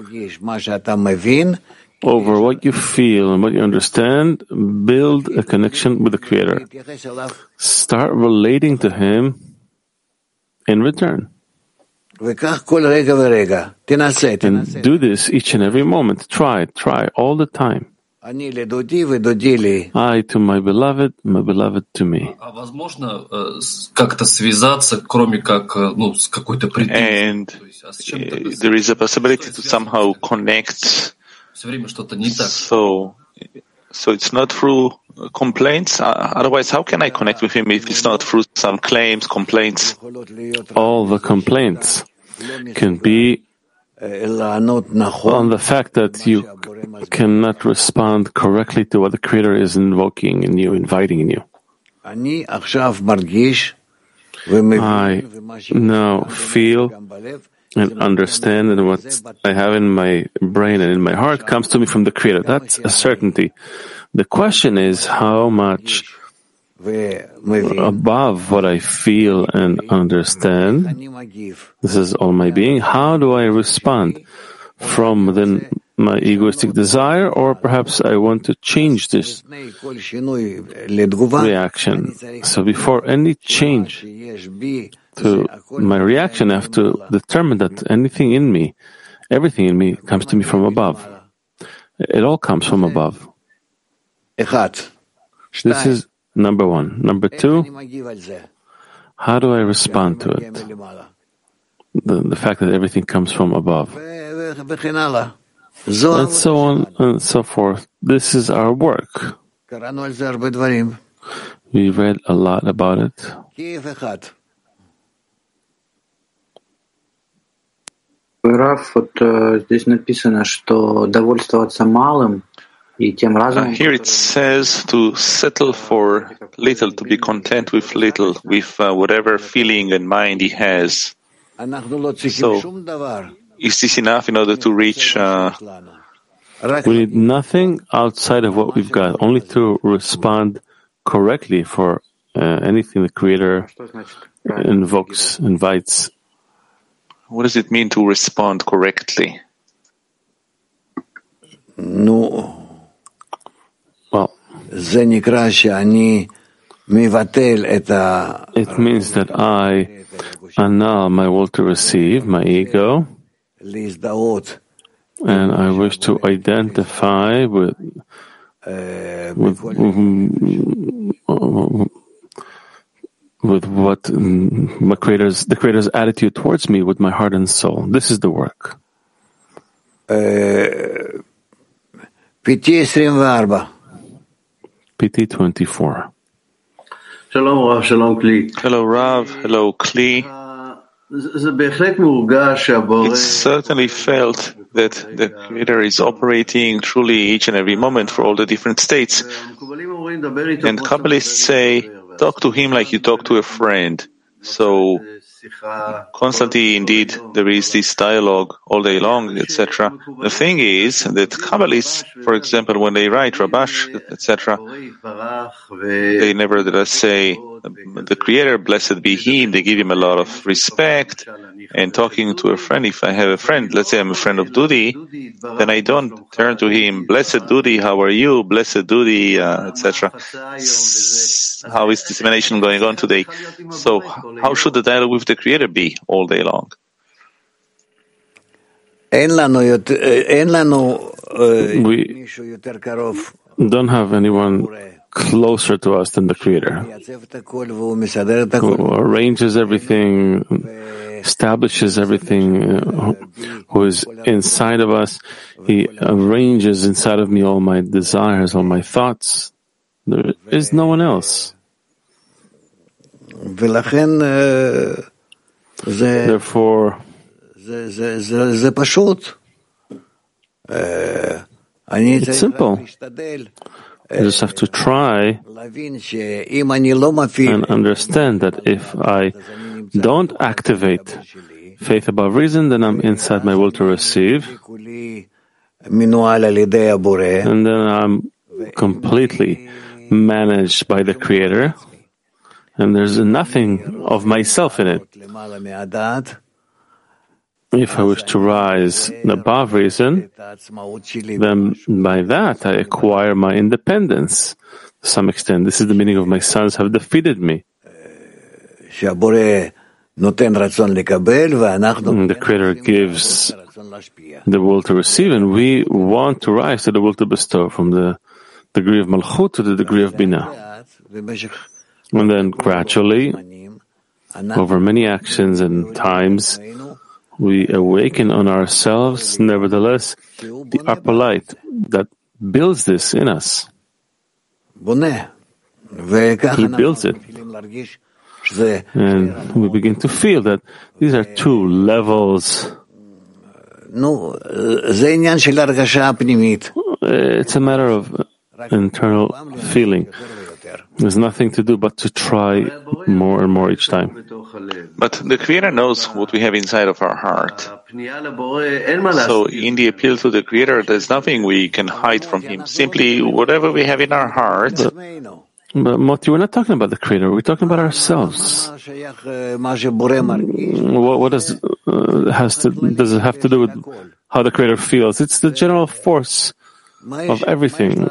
over what you feel and what you understand. Build a connection with the Creator. Start relating to Him in return. And do this each and every moment. Try, try all the time. I to my beloved, my beloved to me. А возможно как-то связаться, кроме как ну с какой-то And there is a possibility to somehow connect. Все время что-то не так. So, so it's not through complaints. Otherwise, how can I connect with Him if it's not through some claims, complaints? All the complaints can be on the fact that you cannot respond correctly to what the Creator is invoking in you, inviting in you. I now feel and understand, and what I have in my brain and in my heart comes to me from the Creator. That's a certainty. The question is how much above what I feel and understand, this is all my being, how do I respond from within my egoistic desire, or perhaps I want to change this reaction. So before any change to my reaction, I have to determine that anything in me, everything in me comes to me from above. It all comes from above. This is number one. Number two, how do I respond to it? The, the fact that everything comes from above. And so on and so forth. This is our work. We read a lot about it. Раф, вот здесь написано, что довольствоваться малым. Uh, here it says to settle for little, to be content with little, with uh, whatever feeling and mind he has. So, is this enough in order to reach? Uh, we need nothing outside of what we've got, only to respond correctly for uh, anything the Creator invokes, invites. What does it mean to respond correctly? Well, it means that I annul my will to receive, my ego, and I wish to identify with with, with what my creator's the creator's attitude towards me with my heart and soul. This is the work. P T twenty-four. P T twenty-four. Hello, Rav. Shalom, Kli. Hello, Rav. Hello, Kli. It's certainly felt that the Creator is operating truly each and every moment for all the different states. And Kabbalists say, talk to him like you talk to a friend. So constantly, indeed, there is this dialogue all day long, et cetera. The thing is that Kabbalists, for example, when they write Rabash, et cetera, they nevertheless say, the Creator, blessed be Him. They give Him a lot of respect. And talking to a friend, if I have a friend, let's say I'm a friend of Dudi, then I don't turn to him, blessed Dudi, how are you? Blessed Dudi, uh, et cetera. How is dissemination going on today? So how should the dialogue with the Creator be all day long? We don't have anyone closer to us than the Creator, who arranges everything, establishes everything, who is inside of us. He arranges inside of me all my desires, all my thoughts. There is no one else. Therefore, it's simple. I just have to try and understand that if I don't activate faith above reason, then I'm inside my will to receive, and then I'm completely managed by the Creator, and there's nothing of myself in it. If I wish to rise above reason, then by that I acquire my independence to some extent. This is the meaning of my sons have defeated me. And the Creator gives the will to receive, and we want to rise to the will to bestow, from the degree of Malchut to the degree of Binah. And then gradually, over many actions and times, we awaken on ourselves, nevertheless, the upper light that builds this in us. He builds it. And we begin to feel that these are two levels. It's a matter of internal feeling. There's nothing to do but to try more and more each time. But the Creator knows what we have inside of our heart. So in the appeal to the Creator, there's nothing we can hide from Him. Simply whatever we have in our heart. But, but Moti, we're not talking about the Creator. We're talking about ourselves. What, what does uh, has to does it have to do with how the Creator feels? It's the general force of everything.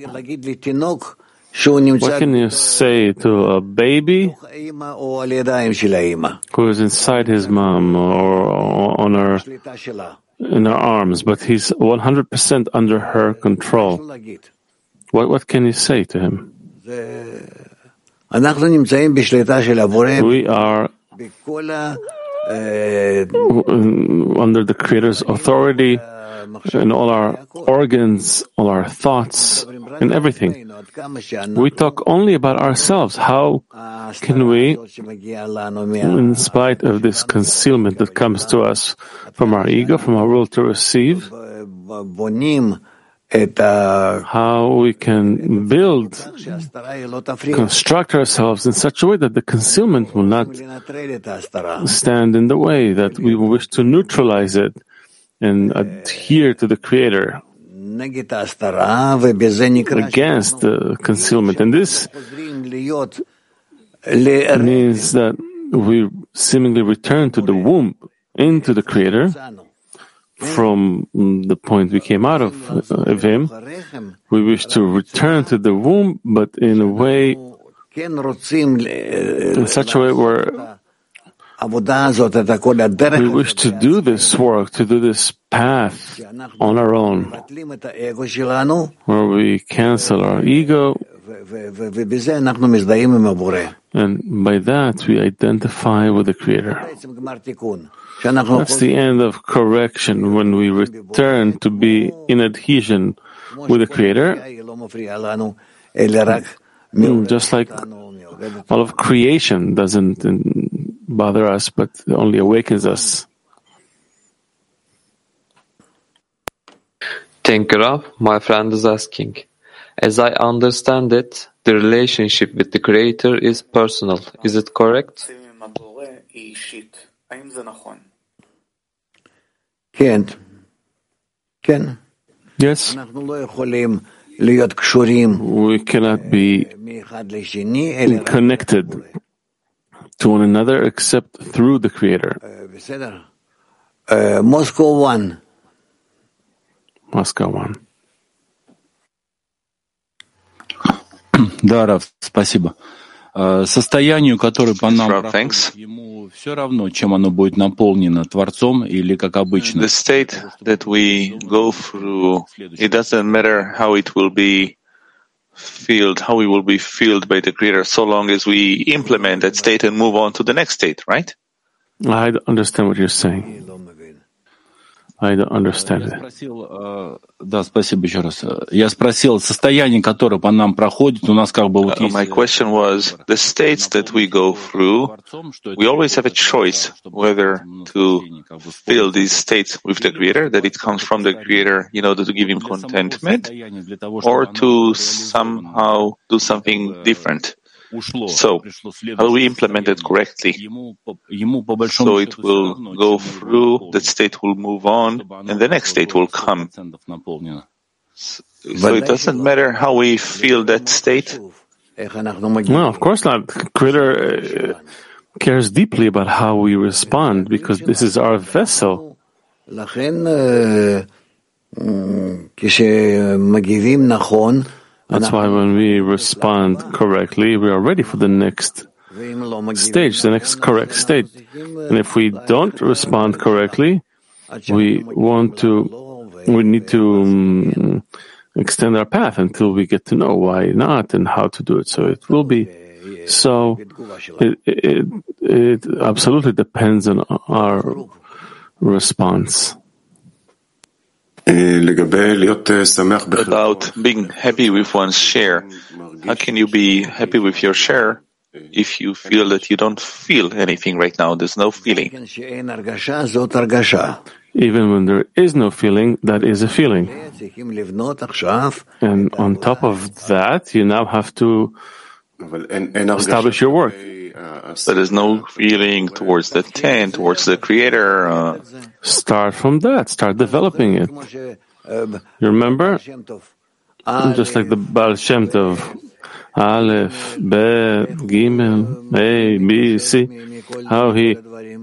What can you say to a baby who is inside his mom or on her, in her arms, but he's one hundred percent under her control? What, what can you say to him? We are under the Creator's authority in all our organs, all our thoughts, and everything. We talk only about ourselves. How can we, in spite of this concealment that comes to us from our ego, from our will to receive, how we can build, construct ourselves in such a way that the concealment will not stand in the way, that we wish to neutralize it and adhere to the Creator against the concealment. And this means that we seemingly return to the womb, into the Creator, from the point we came out of, uh, of him. We wish to return to the womb, but in a way, in such a way where we wish to do this work, to do this path on our own, where we cancel our ego, and by that we identify with the Creator. That's the end of correction, when we return to be in adhesion with the Creator, just like all of creation doesn't bother us, but only awakens us. Thank you, Rav. My friend is asking, as I understand it, the relationship with the Creator is personal. Is it correct? Yes. We cannot be connected to one another except through the Creator. Uh, Moscow one. Moscow one. Да, Рав, спасибо. Состоянию, которое по нам проходит, ему все равно, чем оно будет наполнено Творцом или как обычно. The state that we go through, it doesn't matter how it will be filled, how we will be filled by the Creator, so long as we implement that state and move on to the next state, right? I don't understand what you're saying. I don't understand it. Да, спасибо еще раз. Я спросил, состояние, которое по нам проходит, у нас как бы вот есть... My question was, the states that we go through, we always have a choice whether to fill these states with the Creator, that it comes from the Creator in order to give Him contentment, or to somehow do something different. So, how do we implement it correctly? So it will go through, that state will move on, and the next state will come. So it doesn't matter how we feel that state? No, of course not. The Creator uh, cares deeply about how we respond, because this is our vessel. That's why when we respond correctly, we are ready for the next stage, the next correct state. And if we don't respond correctly, we want to, we need to um, extend our path until we get to know why not and how to do it. So it will be, so it, it, it absolutely depends on our response. About being happy with one's share, how can you be happy with your share if you feel that you don't feel anything right now? There's no feeling. Even when there is no feeling, that is a feeling. And on top of that, you now have to establish your work. So there's no feeling towards the tent, towards the Creator. Uh... Start from that. Start developing it. You remember? Just like the Baal Shem Tov. Aleph, Bet, Gimel, A, B, C. How he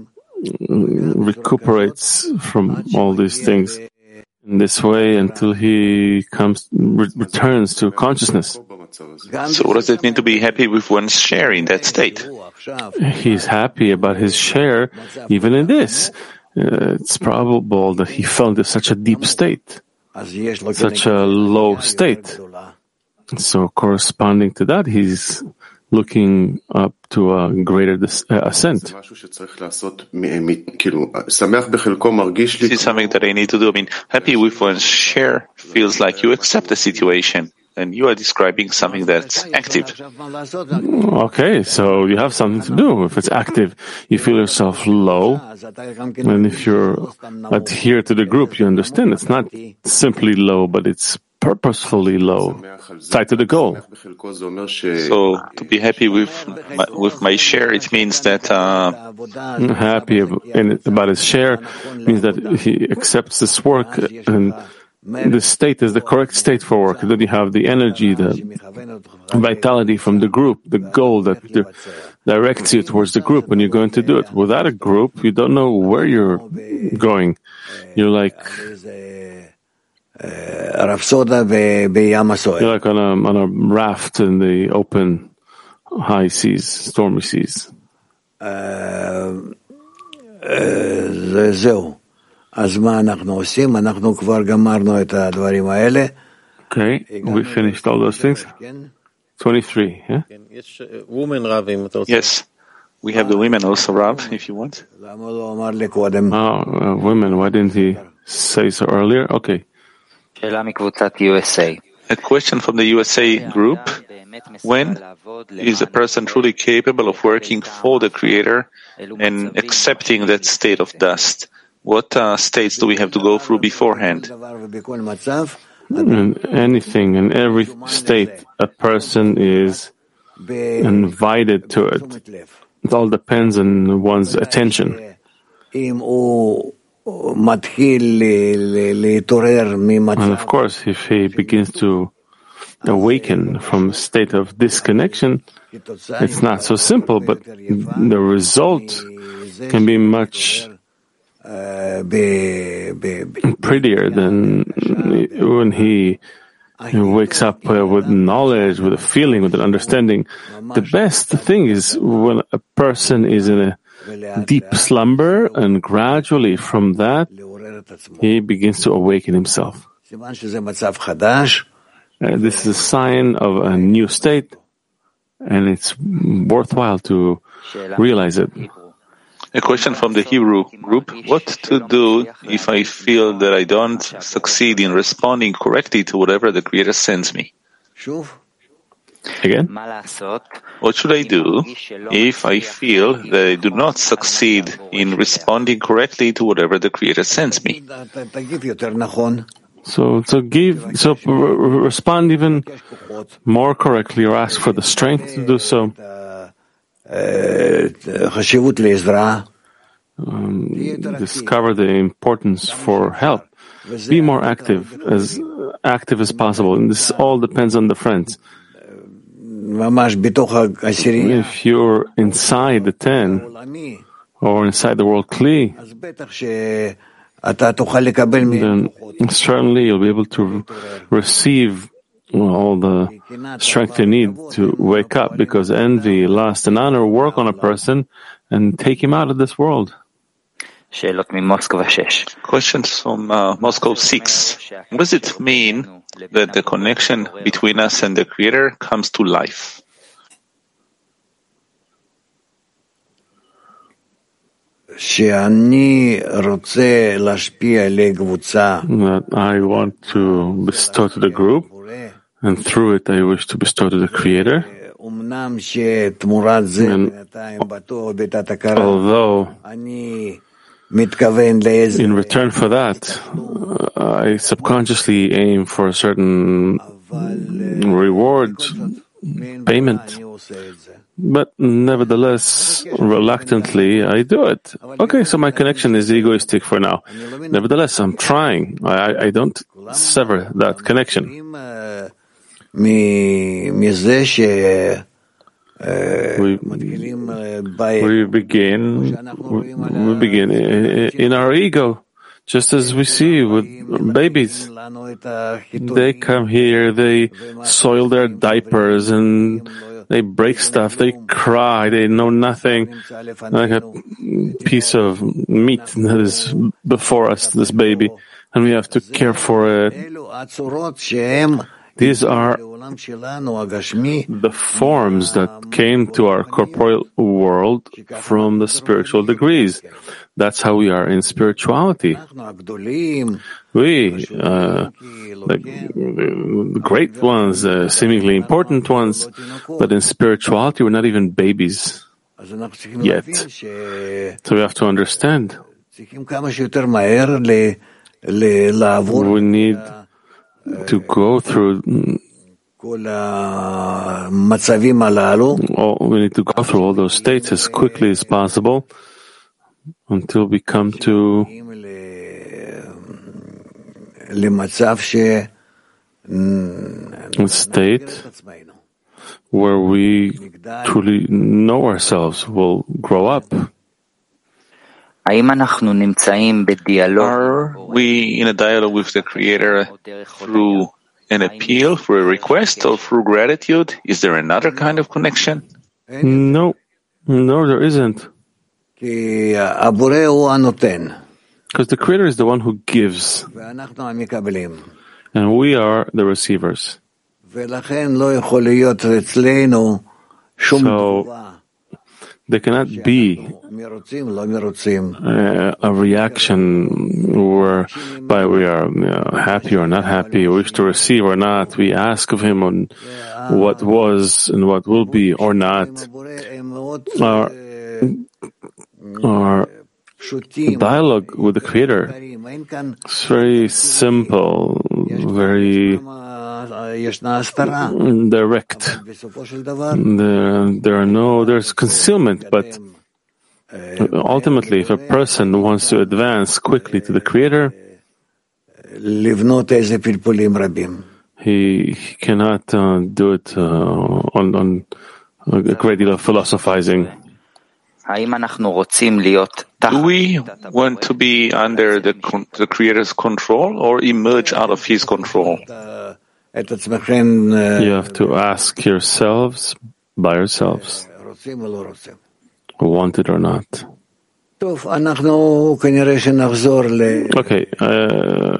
recuperates from all these things in this way until he comes, re- returns to consciousness. So what does it mean to be happy with one's share in that state? He's happy about his share even in this. Uh, it's probable that he fell into such a deep state, such a low state. So corresponding to that, he's looking up to a greater dis- uh, ascent. This is something that I need to do. I mean, happy with one's share feels like you accept the situation, and you are describing something that's active. Okay, so you have something to do. If it's active, you feel yourself low, and if you're adhere to the group, you understand it's not simply low, but it's purposefully low, tied to the goal. So to be happy with my, with my share, it means that uh, happy about his share means that he accepts this work, and the state is the correct state for work. Then you have the energy, the vitality from the group, the goal that directs you towards the group when you're going to do it. Without a group, you don't know where you're going. You're like you're like on a on a raft in the open high seas, stormy seas. Okay, we finished all those things. Twenty-three, yeah? Yes, we have the women also, Rav, if you want. Oh, uh, women, why didn't he say so earlier? Okay. A question from the U S A group. When is a person truly capable of working for the Creator and accepting that state of dust? What uh, states do we have to go through beforehand? In anything, in every state, a person is invited to it. It all depends on one's attention. And of course, if he begins to awaken from a state of disconnection, it's not so simple, but the result can be much prettier than when he wakes up uh, with knowledge, with a feeling, with an understanding. The best thing is when a person is in a deep slumber, and gradually from that he begins to awaken himself. Uh, this is a sign of a new state, and it's worthwhile to realize it. A question from the Hebrew group. What to do if I feel that I don't succeed in responding correctly to whatever the Creator sends me? Again? What should I do if I feel that I do not succeed in responding correctly to whatever the Creator sends me? So, so give, so respond even more correctly, or ask for the strength to do so. Um, discover the importance for help. Be more active, as active as possible. And this all depends on the friends. If you're inside the ten, or inside the world Kli, then certainly you'll be able to receive all the strength you need to wake up, because envy, lust, and honor work on a person and take him out of this world. Questions from uh, Moscow six. What does it mean that the connection between us and the Creator comes to life? That I want to bestow to the group, and through it I wish to bestow to the Creator. And although in return for that, uh, I subconsciously aim for a certain reward, payment, but nevertheless, reluctantly, I do it. Okay, so my connection is egoistic for now. Nevertheless, I'm trying. I, I don't sever that connection. We, we begin, we begin in our ego, just as we see with babies. They come here, they soil their diapers, and they break stuff, they cry, they know nothing, like a piece of meat that is before us, this baby, and we have to care for it. These are the forms that came to our corporeal world from the spiritual degrees. That's how we are in spirituality. We, uh, the, the great ones, uh, seemingly important ones, but in spirituality we're not even babies yet. So we have to understand. We need to go through all, we need to go through all those states as quickly as possible until we come to a state where we truly know ourselves, will grow up. Are we in a dialogue with the Creator through an appeal, through a request, or through gratitude? Is there another kind of connection? No, no, there isn't. Because the Creator is the one who gives, and we are the receivers. So there cannot be uh, a reaction whereby we are you know, happy or not happy, wish to receive or not. We ask of Him on what was and what will be or not. Our, our dialogue with the Creator is very simple, very direct. There, there are no, there's concealment, but ultimately, if a person wants to advance quickly to the Creator, he, he cannot uh, do it uh, on, on a great deal of philosophizing. Do we want to be under the, the Creator's control or emerge out of His control? You have to ask yourselves, by yourselves, want it or not. Okay, uh,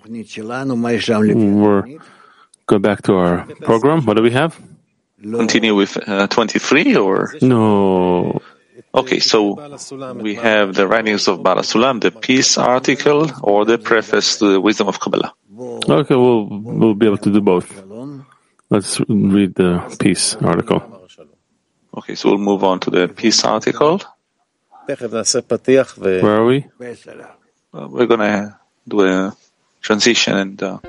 we're go back to our program. What do we have? Continue with uh, twenty-three or? No. Okay, so we have the writings of Baal HaSulam, the peace article, or the preface to the Wisdom of Kabbalah. Okay, we'll we'll be able to do both. Let's read the peace article. Okay, so we'll move on to the peace article. Where are we? Uh, we're going to do a transition and... Uh,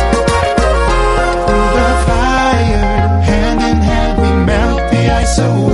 So